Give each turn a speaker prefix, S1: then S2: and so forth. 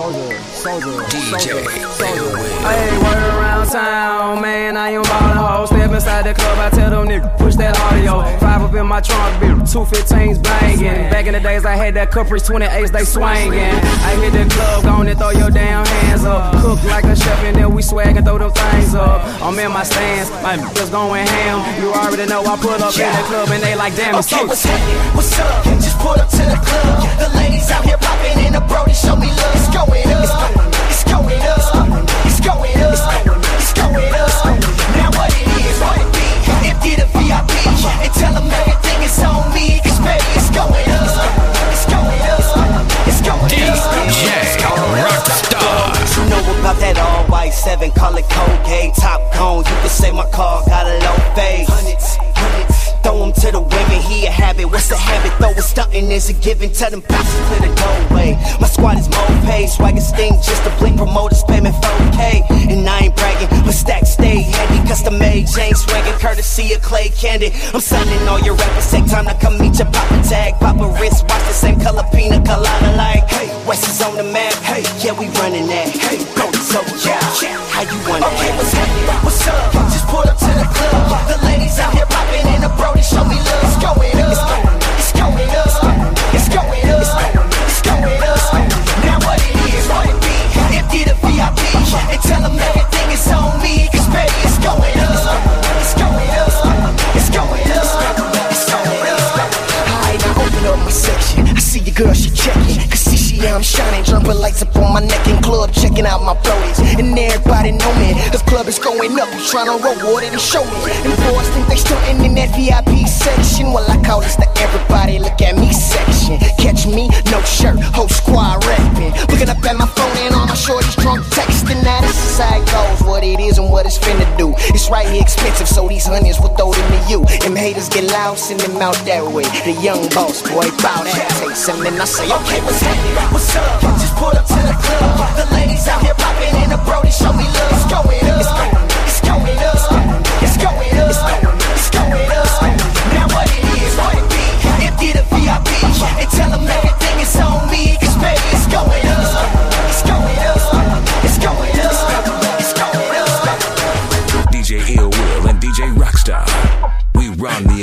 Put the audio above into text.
S1: Hey, word around town, man, I ain't ballin' hoes. Step inside the club, I tell them niggas, push that audio. 5 up in my trunk, bitch, 215s bangin'. Back in the days, I had that Caprice 28s, they swingin'. I hit the club, go on and throw your damn hands up. Cook like a chef, and then we swag and throw them things up. I'm in my stance, my bitch going ham. You already know I put up in the club, and they like, damn, it's
S2: okay, what's happening? What's up? Just pull up to the club. The ladies out here popping in the brody, show me love. It's going up. It's going up. It's going up. It's going up. Now what it is, what it be? Empty the VIP and tell them everything is on me. Cause baby, it's going up. It's going up. It's going up.
S3: DJ Rockstar.
S2: You know about that all white 7, call it Colgate. Top cone, you can say my car got a low fade. Hundreds. Throw him to the women, he a habit. What's the habit? Though it's stunting, is a given. Tell them bounces to the doorway. My squad is more paid, swagger sting just to blink. Promoters payment 4K, and I ain't bragging, but stacks stay handy. Custom made, James swagging, courtesy of Clay Candy. I'm signing all your rappers, take time to come meet your papa tag. Papa wrist, watch the same color pina colada like. Hey, West is on the map. Hey, yeah, we running that. Hey, go so yeah. How you want that? Okay, what's happening? What's up? Just pull up to the club. The ladies out here popping in the brody, show me love. It's going up. It's going up. It's going up. It's going up. Now what it is, what it be? Empty the VIP and tell them everything is on me. Cause baby, it's going up. It's going up. It's going up. It's going up. Alright, now open up my section. I see your girl, she checking. Cause see, I'm shining, jumping lights up on my neck in club, checking out my brodies. And everybody know me. This club is going up, you tryna reward it and show me. And boys think they stunting in that VIP section. Well, I call this the everybody look at me section. Catch me, no shirt, whole squad reppin'. Looking up at my phone and all my shorties drunk texting. Now this is how it goes, what it is and what it's finna do. It's right here expensive, so these honeys will throw them to you. Them haters get loud, send them out that way. The young boss boy bow that taste, and then I say, okay, what's happening? What's up? Just pull up to the club. The ladies out here popping in the brody, show me love. It's going up. It's going up. It's going up. It's going up. Now what it is, what it be? Empty the VIP and tell them everything is on me. Cause baby, it's going up. It's going up. It's going up. It's going up.
S3: DJ Ill Will and DJ Rockstar. We run the